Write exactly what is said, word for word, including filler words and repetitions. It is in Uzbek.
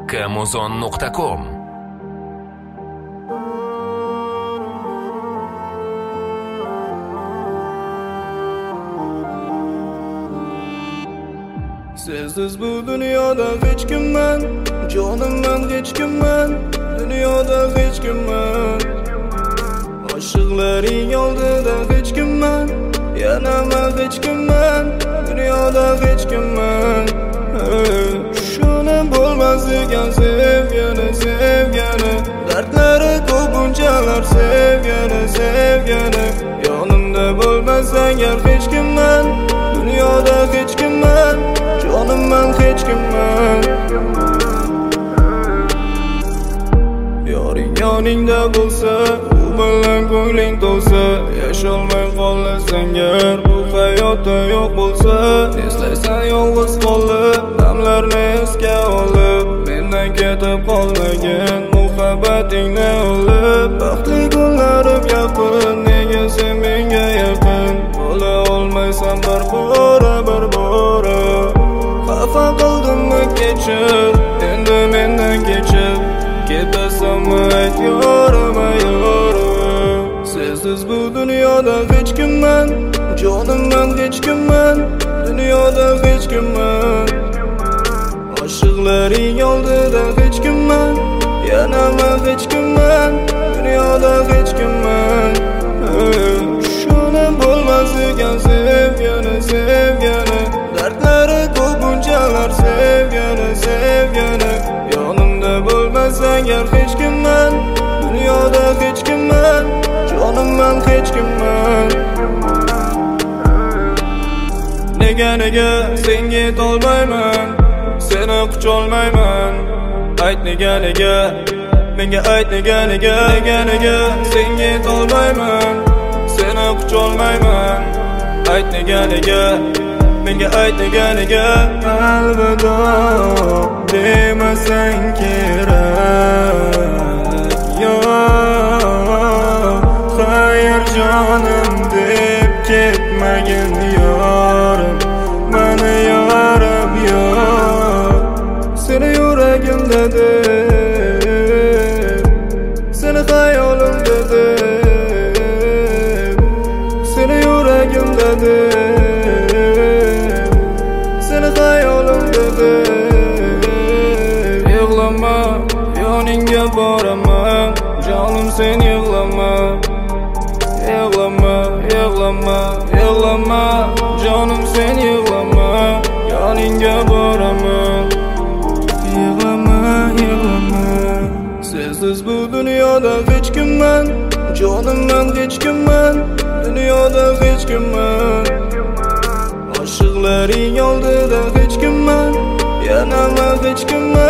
kamuzon nuqta com. Sizsiz bu dunyoda hech kimman, jonimman hech kimman, dunyoda hech kimman. Oshiqlaring oldida hech kimman, yana men hech kimman, dunyoda hech kimman. Shunam bo'lmas ekan sevgani, sevgani, dardlari ko'p bunchalar sevgani, sevgani. Yonimda bo'lmasang agar hech kimman, dunyoda hech kimman, jonimman hech kimman. Yoring yoningda bo'lsa, u bilan ko'ngling to'lsa, yasholmay qolasang agar bu hayotda yo'q bo'lsa, eslaysan yolg'iz qolib, damlarni esga olib, mendan ketib qolmagan muhabbatingni olib. Baxtli kunlarim yaqin, nega sen menga yaqin bo'la olmaysan bir bora, bir bora. Xafa qildimmi kechir, endi mendan kechib ketasanmi ayt yorim, yorim. Sensiz bu dunyoda hech kimman, jonimman hech kimman, dunyoda hech kimman. Oshiqlaring oldida hech kimman, yana men hech kimman, dunyoda hech kimman. Shunam bo'lmas ekan sevgani, sevgani, dardlari ko'p bunchalar sevgani, sevgani. Yonimda bo'lmasang agar hech kimman, dunyoda hech kimman, jonimman hech kimman. Nega nega senga yetolmayman, seni qucholmayman. Ayt nega nega, menga ayt nega nega, nega nega senga yetolmayman, seni qucholmayman. Ayt nega nega, menga ayt nega nega. Alvido demasang kerak, yo xayr jonim deb ketmagin yorim, mani yorim yo'q. Seni yuragimda deb, seni xayolimda deb, seni yuragimda deb, seni xayolimda deb. Yig'lama, yoningga boraman, jonim sen yig'lama. Yig'lama, yig'lama, yig'lama, jonim sen yig'lama, yoningga boraman. Yig'lama, yig'lama. Sensiz bu dunyoda hech kimman, jonimman hech kimman, dunyoda hech kimman. Oshiqlaring oldida hech kimman, yana men hech kimman.